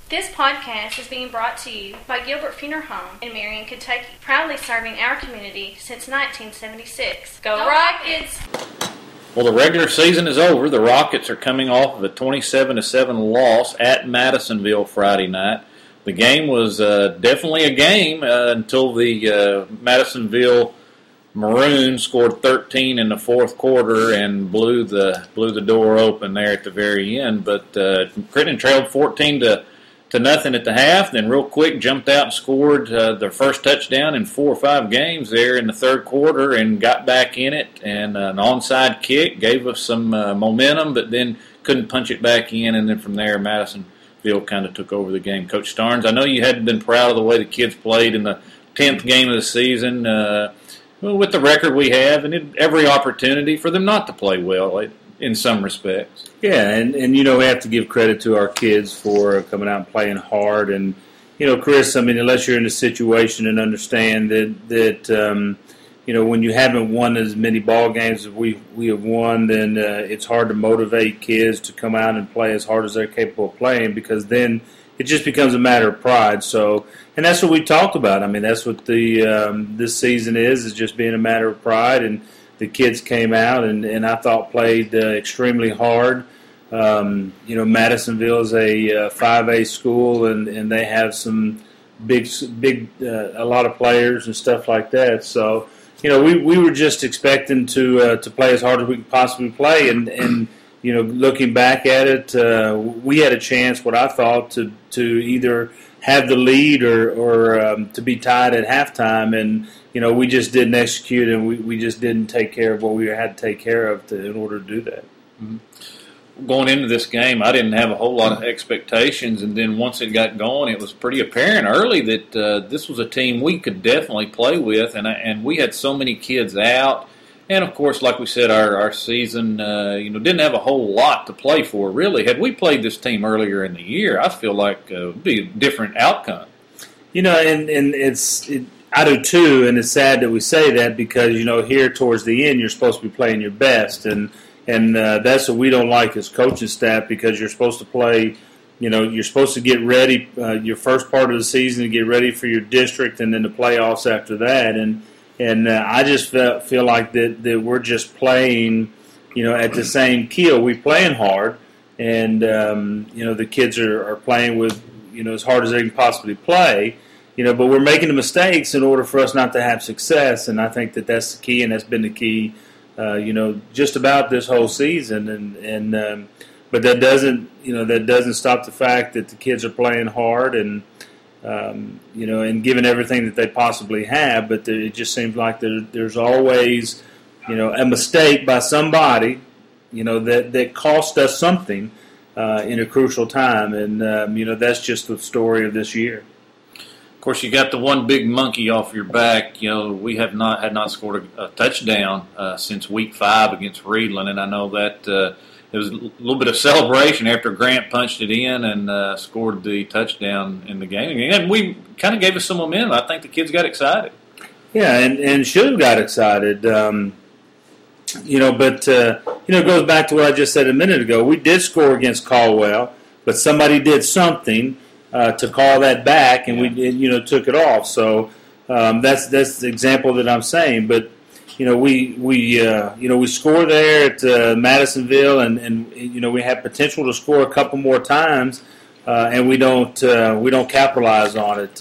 This podcast is being brought to you by Gilbert Funeral Home in Marion, Kentucky, proudly serving our community since 1976. Go Rockets! Well, the regular season is over. The Rockets are coming off of a 27-7 loss at Madisonville Friday night. The game was definitely a game until the Madisonville Maroons scored 13 in the fourth quarter and blew the door open there at the very end. But Crittenden trailed 14 to nothing at the half, then real quick jumped out and scored their first touchdown in 4 or 5 games there in the third quarter and got back in it. And an onside kick gave us some momentum, but then couldn't punch it back in. And then from there, Madisonville kind of took over the game. Coach Starnes, I know you hadn't been proud of the way the kids played in the 10th game of the season. With the record we have, and every opportunity for them not to play well in some respects. Yeah, and we have to give credit to our kids for coming out and playing hard. And, Chris, unless you're in a situation and understand that when you haven't won as many ball games as we have won, then it's hard to motivate kids to come out and play as hard as they're capable of playing, because then it just becomes a matter of pride. So, and that's what we talked about. That's what this season is just being a matter of pride. And the kids came out and I thought played extremely hard. Madisonville is a 5A school, and they have some big a lot of players and stuff like that. So, we were just expecting to play as hard as we could possibly play, and looking back at it, we had a chance, what I thought, to either have the lead or to be tied at halftime, and we just didn't execute, and we just didn't take care of what we had to take care of in order to do that. Mm-hmm. Going into this game, I didn't have a whole lot of expectations, and then once it got going, it was pretty apparent early that this was a team we could definitely play with, and we had so many kids out. And, of course, like we said, our season didn't have a whole lot to play for, really. Had we played this team earlier in the year, I feel like it would be a different outcome. I do too, and it's sad that we say that because, here towards the end, you're supposed to be playing your best. And that's what we don't like as coaching staff, because you're supposed to play, you're supposed to get ready your first part of the season to get ready for your district and then the playoffs after that. And I just feel like that we're just playing, at the same keel. We're playing hard, and, the kids are playing with, as hard as they can possibly play, but we're making the mistakes in order for us not to have success. And I think that's the key, and that's been the key, just about this whole season. But that doesn't stop the fact that the kids are playing hard and giving everything that they possibly have. But it just seems like there's always, a mistake by somebody, that cost us something in a crucial time. And, that's just the story of this year. Of course, you got the one big monkey off your back. We had not scored a touchdown since week 5 against Reedland, and I know that there was a little bit of celebration after Grant punched it in and scored the touchdown in the game. And we kind of gave us some momentum. I think the kids got excited. Yeah, and should have got excited. But it goes back to what I just said a minute ago. We did score against Caldwell, but somebody did something to call that back, and we took it off. So that's the example that I'm saying. But we score there at Madisonville, and we have potential to score a couple more times, and we don't capitalize on it.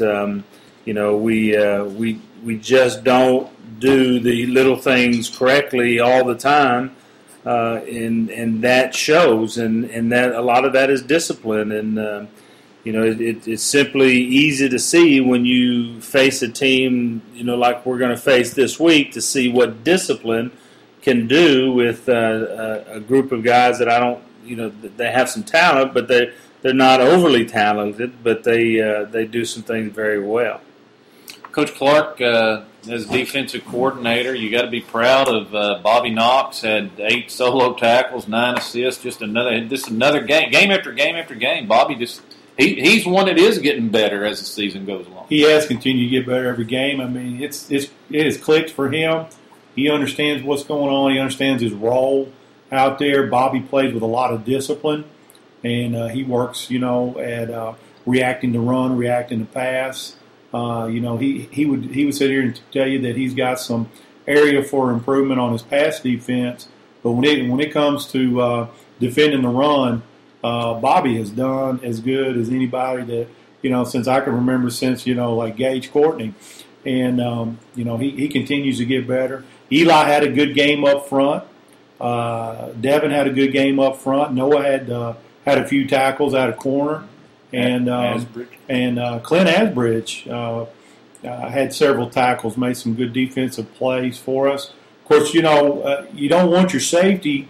We just don't do the little things correctly all the time, and that shows, and that a lot of that is discipline. And it's simply easy to see when you face a team, like we're going to face this week, to see what discipline can do with a group of guys that I don't, they have some talent, but they're not overly talented, but they do some things very well. Coach Clark, as defensive coordinator, you got to be proud of Bobby Knox. Had 8 solo tackles, 9 assists, just another game after game after game. Bobby he's one that is getting better as the season goes along. He has continued to get better every game. It has clicked for him. He understands what's going on. He understands his role out there. Bobby plays with a lot of discipline, and he works, at reacting to run, reacting to pass. He would sit here and tell you that he's got some area for improvement on his pass defense. But when it comes to defending the run, Bobby has done as good as anybody that since I can remember, since like Gage Courtney, and he continues to get better. Eli had a good game up front. Devin had a good game up front. Noah had a few tackles out of corner, and Clint Asbridge had several tackles, made some good defensive plays for us. Of course, you don't want your safety,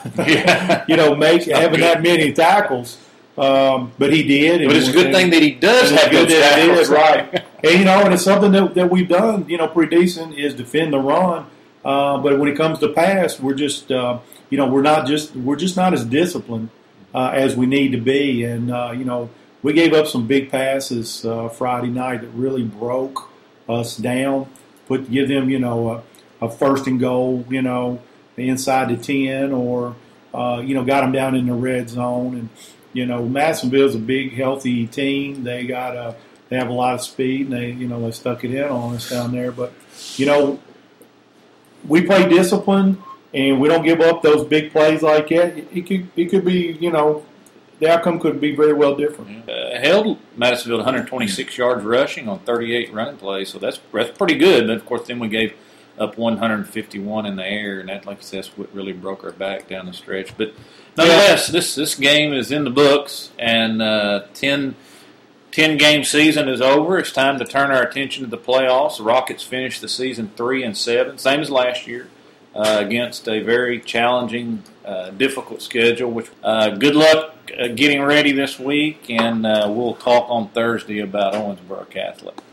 having that many tackles, but he did. But it's a good thing that he does have good tackles, right? And it's something that we've done, pretty decent, is defend the run. But when it comes to pass, we're just we're just not as disciplined as we need to be, and we gave up some big passes Friday night that really broke us down. Give them a first and goal, inside the 10, or got them down in the red zone. And Madisonville's a big, healthy team. They have a lot of speed, and they stuck it in on us down there. But we play disciplined, and we don't give up those big plays like that. It could be, the outcome could be very well different. Held Madisonville 126 yards rushing on 38 running plays, so that's pretty good. But of course, then we gave up 151 in the air, and that, like I said, that's what really broke our back down the stretch. But nonetheless, this game is in the books, and 10-game season is over. It's time to turn our attention to the playoffs. The Rockets finished the season 3-7, same as last year, against a very challenging, difficult schedule. Which good luck getting ready this week, and we'll talk on Thursday about Owensboro Catholic.